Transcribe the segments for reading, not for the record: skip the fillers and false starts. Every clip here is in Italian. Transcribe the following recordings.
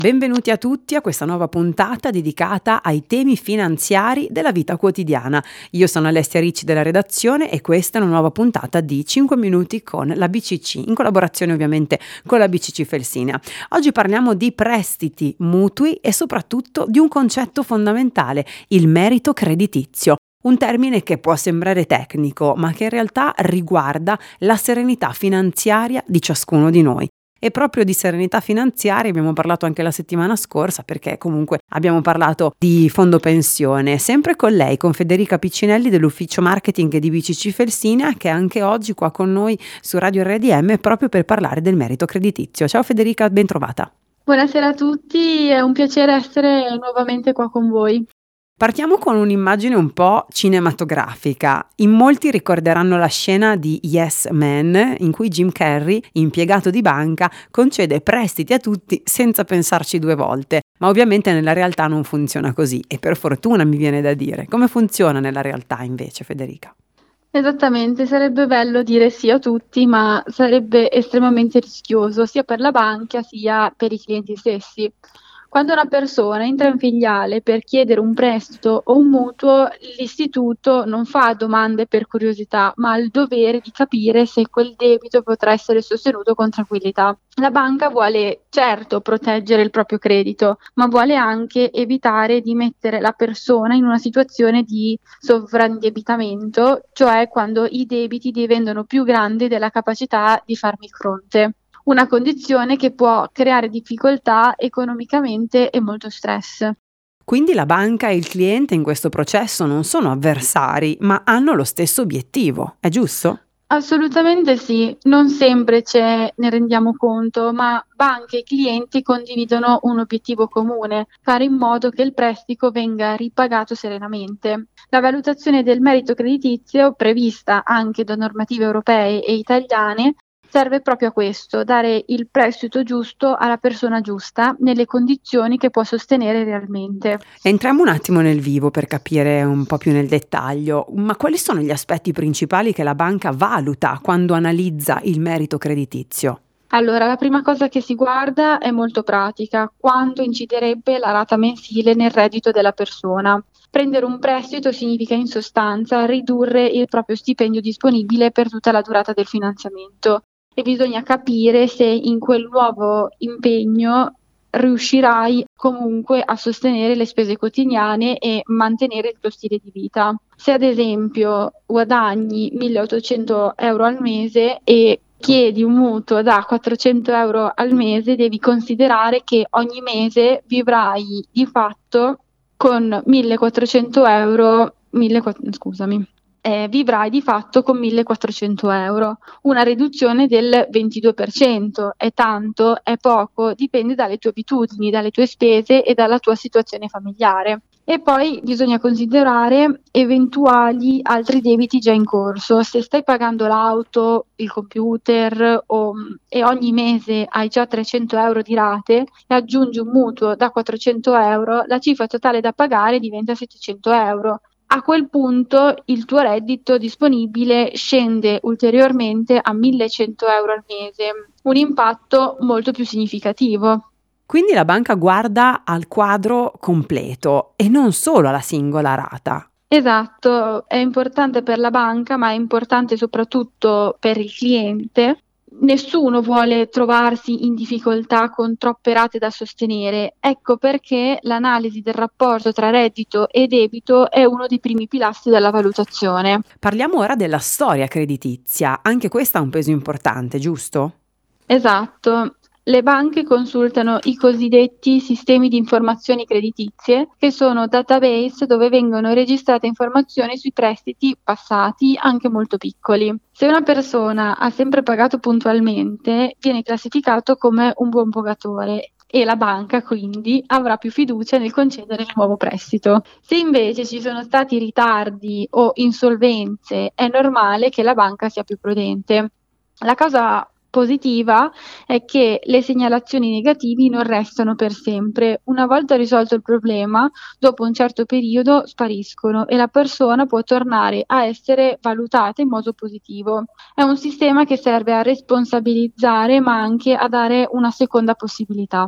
Benvenuti a tutti a questa nuova puntata dedicata ai temi finanziari della vita quotidiana. Io sono Alessia Ricci della redazione e questa è una nuova puntata di 5 minuti con la BCC, in collaborazione ovviamente con la BCC Felsinia. Oggi parliamo di prestiti, mutui e soprattutto di un concetto fondamentale, il merito creditizio. Un termine che può sembrare tecnico, ma che in realtà riguarda la serenità finanziaria di ciascuno di noi. E proprio di serenità finanziaria abbiamo parlato anche la settimana scorsa, perché comunque abbiamo parlato di fondo pensione, sempre con lei, con Federica Piccinelli dell'ufficio marketing di BCC Felsinia, che è anche oggi qua con noi su Radio RDM proprio per parlare del merito creditizio. Ciao Federica, ben trovata. Buonasera a tutti, è un piacere essere nuovamente qua con voi. Partiamo con un'immagine un po' cinematografica. In molti ricorderanno la scena di Yes Man, in cui Jim Carrey, impiegato di banca, concede prestiti a tutti senza pensarci due volte. Ma ovviamente nella realtà non funziona così, e per fortuna mi viene da dire. Come funziona nella realtà invece, Federica? Esattamente, sarebbe bello dire sì a tutti, ma sarebbe estremamente rischioso sia per la banca sia per i clienti stessi. Quando una persona entra in filiale per chiedere un prestito o un mutuo, l'istituto non fa domande per curiosità, ma ha il dovere di capire se quel debito potrà essere sostenuto con tranquillità. La banca vuole certo proteggere il proprio credito, ma vuole anche evitare di mettere la persona in una situazione di sovraindebitamento, cioè quando i debiti diventano più grandi della capacità di farvi fronte. Una condizione che può creare difficoltà economicamente e molto stress. Quindi la banca e il cliente in questo processo non sono avversari, ma hanno lo stesso obiettivo, è giusto? Assolutamente sì, non sempre ne rendiamo conto, ma banche e clienti condividono un obiettivo comune, fare in modo che il prestito venga ripagato serenamente. La valutazione del merito creditizio, prevista anche da normative europee e italiane, serve proprio a questo, dare il prestito giusto alla persona giusta, nelle condizioni che può sostenere realmente. Entriamo un attimo nel vivo per capire un po' più nel dettaglio, ma quali sono gli aspetti principali che la banca valuta quando analizza il merito creditizio? Allora, la prima cosa che si guarda è molto pratica: quanto inciderebbe la rata mensile nel reddito della persona. Prendere un prestito significa in sostanza ridurre il proprio stipendio disponibile per tutta la durata del finanziamento e bisogna capire se in quel nuovo impegno riuscirai comunque a sostenere le spese quotidiane e mantenere il tuo stile di vita. Se ad esempio guadagni 1.800 euro al mese e chiedi un mutuo da 400 euro al mese, devi considerare che ogni mese vivrai di fatto con 1.400 euro, vivrai di fatto con 1.400 euro, una riduzione del 22%. È tanto, è poco, dipende dalle tue abitudini, dalle tue spese e dalla tua situazione familiare. E poi bisogna considerare eventuali altri debiti già in corso. Se stai pagando l'auto, il computer e ogni mese hai già 300 euro di rate e aggiungi un mutuo da 400 euro, la cifra totale da pagare diventa 700 euro. A quel punto il tuo reddito disponibile scende ulteriormente a 1.100 euro al mese, un impatto molto più significativo. Quindi la banca guarda al quadro completo e non solo alla singola rata. Esatto, è importante per la banca, ma è importante soprattutto per il cliente. Nessuno vuole trovarsi in difficoltà con troppe rate da sostenere. Ecco perché l'analisi del rapporto tra reddito e debito è uno dei primi pilastri della valutazione. Parliamo ora della storia creditizia, anche questa ha un peso importante, giusto? Esatto. Le banche consultano i cosiddetti sistemi di informazioni creditizie, che sono database dove vengono registrate informazioni sui prestiti passati, anche molto piccoli. Se una persona ha sempre pagato puntualmente, viene classificato come un buon pagatore e la banca quindi avrà più fiducia nel concedere il nuovo prestito. Se invece ci sono stati ritardi o insolvenze, è normale che la banca sia più prudente. La cosa positiva è che le segnalazioni negativi non restano per sempre. Una volta risolto il problema, dopo un certo periodo spariscono e la persona può tornare a essere valutata in modo positivo. È un sistema che serve a responsabilizzare ma anche a dare una seconda possibilità.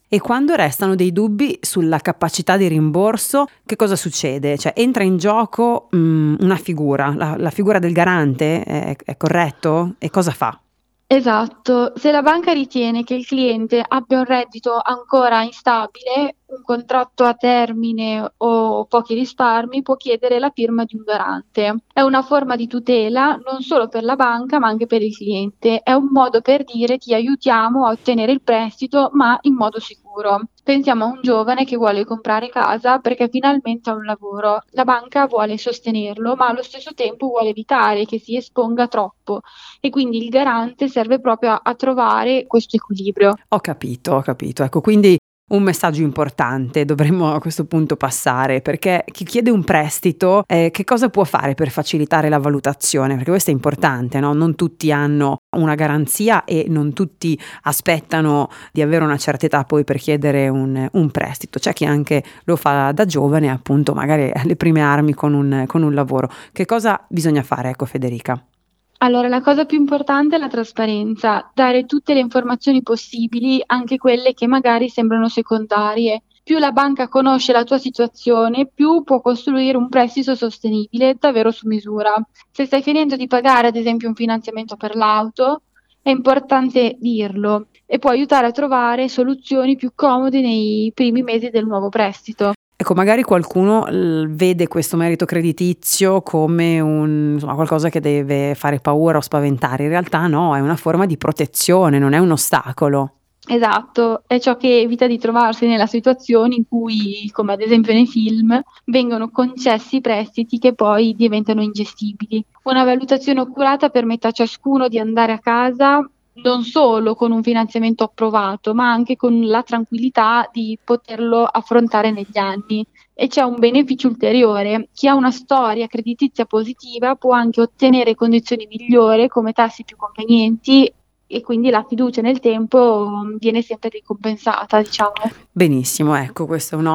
E quando restano dei dubbi sulla capacità di rimborso, che cosa succede? Cioè entra in gioco una figura, la figura del garante, è corretto? E cosa fa? Esatto, se la banca ritiene che il cliente abbia un reddito ancora instabile, un contratto a termine o pochi risparmi, può chiedere la firma di un garante. È una forma di tutela non solo per la banca, ma anche per il cliente. È un modo per dire ti aiutiamo a ottenere il prestito, ma in modo sicuro. Pensiamo a un giovane che vuole comprare casa perché finalmente ha un lavoro. La banca vuole sostenerlo, ma allo stesso tempo vuole evitare che si esponga troppo e quindi il garante serve proprio a trovare questo equilibrio. Ho capito, ho capito. Ecco, quindi un messaggio importante dovremmo a questo punto passare, perché chi chiede un prestito, che cosa può fare per facilitare la valutazione? Perché questo è importante, no? Non tutti hanno una garanzia e non tutti aspettano di avere una certa età poi per chiedere un prestito. C'è chi anche lo fa da giovane, appunto, magari alle prime armi con un lavoro. Che cosa bisogna fare, ecco, Federica? Allora, la cosa più importante è la trasparenza, dare tutte le informazioni possibili, anche quelle che magari sembrano secondarie. Più la banca conosce la tua situazione, più può costruire un prestito sostenibile davvero su misura. Se stai finendo di pagare, ad esempio, un finanziamento per l'auto, è importante dirlo e può aiutare a trovare soluzioni più comode nei primi mesi del nuovo prestito. Ecco, magari qualcuno vede questo merito creditizio come insomma, qualcosa che deve fare paura o spaventare. In realtà no, è una forma di protezione, non è un ostacolo. Esatto, è ciò che evita di trovarsi nella situazione in cui, come ad esempio nei film, vengono concessi prestiti che poi diventano ingestibili. Una valutazione accurata permette a ciascuno di andare a casa non solo con un finanziamento approvato, ma anche con la tranquillità di poterlo affrontare negli anni. E c'è un beneficio ulteriore: chi ha una storia creditizia positiva può anche ottenere condizioni migliori come tassi più convenienti e quindi la fiducia nel tempo viene sempre ricompensata, diciamo. Benissimo, ecco, questo è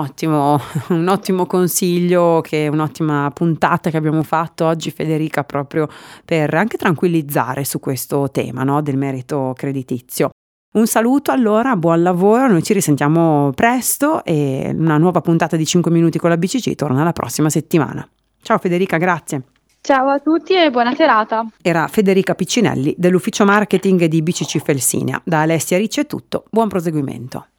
un ottimo consiglio, un'ottima puntata che abbiamo fatto oggi, Federica, proprio per anche tranquillizzare su questo tema, no, del merito creditizio. Un saluto allora, buon lavoro, noi ci risentiamo presto e una nuova puntata di 5 minuti con la BCC torna la prossima settimana. Ciao Federica, grazie. Ciao a tutti e buona serata. Era Federica Piccinelli dell'ufficio marketing di BCC Felsinia. Da Alessia Ricci è tutto, buon proseguimento.